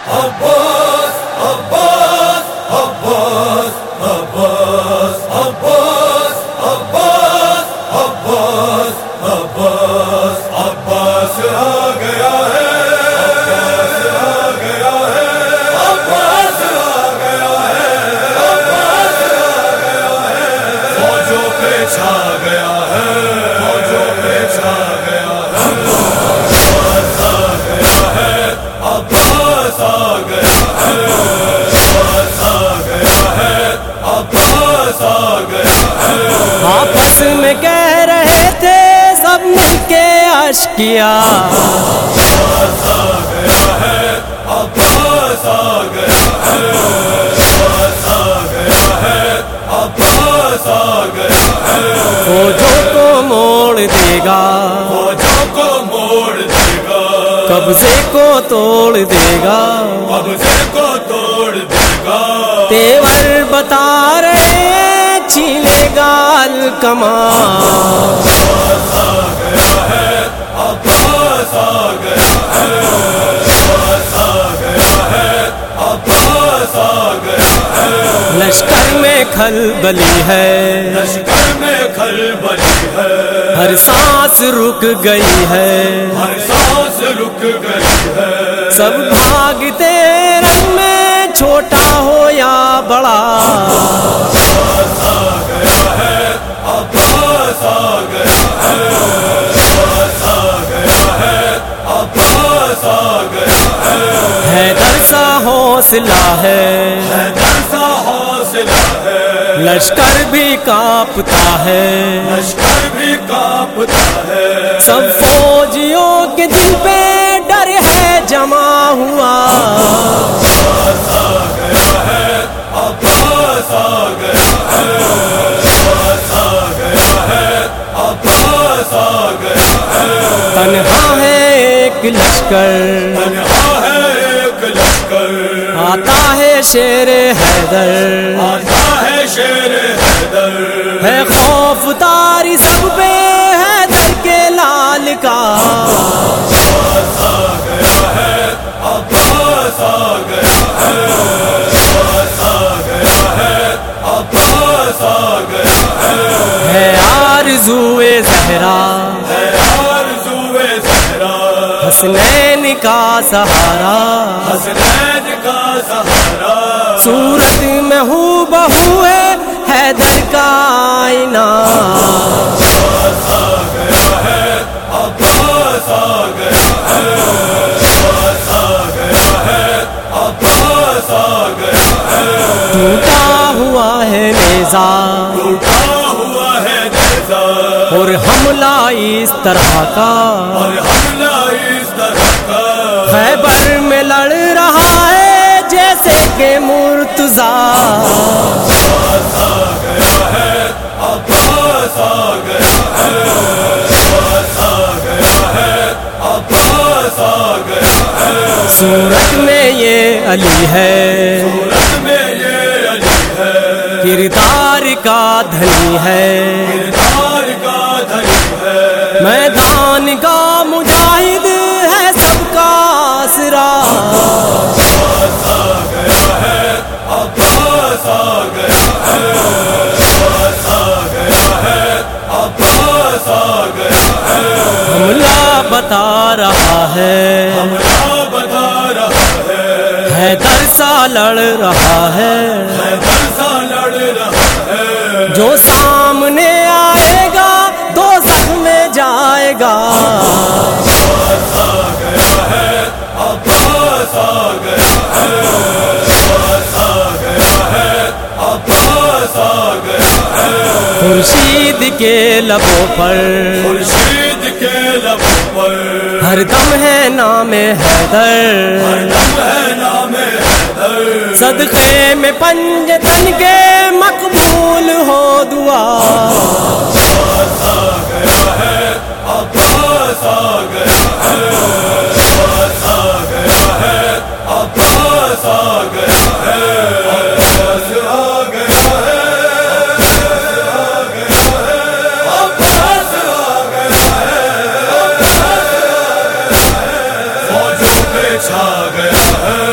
عباس عباس عباس عباس عباس عباس عباس عباس عباس آ گیا ہے، عباس آ گیا ہے، عباس آ گیا ہے، عباس آ گیا ہے، فوجوں پہ چھا گیا ہے، فوجوں پہ چھا گیا ہے، عباس آ گیا ہے، عباس آ گیا ہے، عباس آ گیا ہے، عباس آ گیا ہے۔ آپس میں کہہ رہے تھے سب مل کے اشکیا، عباس آ گیا ہے، عباس آ گیا ہے، عباس آ گیا ہے، عباس آ گیا ہے، فوجوں کو موڑ دے گا، فوجوں کو موڑ دے گا، قبضے کو توڑ دے گا، قبضے کو توڑ دے گا، تیور بتا رہے ہیں چھینے گا الکماں، عباس آ گیا ہے، عباس آ گیا ہے، عباس آ گیا ہے، عباس آ گیا ہے، لشکر میں کھلبلی ہے، لشکر میں کھلبلی ہے، ہر سانس رک گئی ہے، ہر سانس رک گئی ہے، سب بھاگتے رنگ میں چھوٹا ہو یا بڑا، عباس آ گیا ہے، عباس آ گیا ہے، عباس آ گیا ہے، عباس آ گیا ہے، حیدر سا حوصلہ ہے، حیدر سا حوصلہ ہے، لشکر بھی کانپتا ہے، لشکر بھی کانپتا ہے، سب فوجیوں کے دل پہ ڈر ہے جمع ہوا، عباس آ گیا ہے، عباس آ گیا ہے، عباس آ گیا ہے، عباس آ گیا ہے، تنہا ہے ایک لشکر، تنہا ہے ایک لشکر، آتا ہے شیر حیدر، آتا ہے شیر حیدر، ہے خوف تاری سب پہ حیدر کے لال کا، عباس آ گیا ہے، عباس آ گیا ہے، عباس آ گیا ہے، عباس آ گیا ہے آرزوئے زہرا، ہے، آرزوئے زہرا، حسنین کا سہارا، حسنین کا سہارا، صورت میں ہو بہو ہے حیدر کا آئینہ، عباس آ گیا ہے، عباس آ گیا ہے، عباس آ گیا ہے، عباس آ گیا ہے، ٹوٹا ہوا ہے نیزا ٹوٹا ہوا ہے نیزا، اور حملہ اس طرح کا، اور حملہ اس طرح کا، خیبر میں لڑ رہا ہے جیسے کہ مرتضیٰ، عباس آ گیا ہے، عباس آ گیا ہے، عباس آ گیا ہے، عباس آ گیا ہے، صورت میں یہ علی ہے، صورت میں یہ علی ہے، کردار کا دھنی ہے، کردار کا دھنی ہے، میدان کا مجاہد ہے سب کا آسرا، عباس آ گیا ہے، عباس آ گیا ہے، عباس آ گیا ہے، عباس آ گیا ہے، حملہ بتا رہا ہے، حملہ بتا رہا ہے، حیدر سا لڑ رہا ہے، حیدر سا لڑ رہا ہے، جو سامنے آئے گا دوزخ میں جائے گا، عباس آ گیا ہے، عباس آ گیا ہے، عباس آ گیا ہے، عباس آ گیا ہے، خورشید کے لبوں پر خورشید کے لبوں پر ہر دم ہے نام حیدر، ہر دم ہے نام حیدر، صدقے میں پنج تن کے مقبول ہو دعا، عباس آ گیا ہے، عباس آ گیا ہے، عباس آ گیا ہے، عباس آ گیا ہے، عباس آ گیا ہے، عباس آ گیا ہے، فوجوں پہ چھا گیا ہے،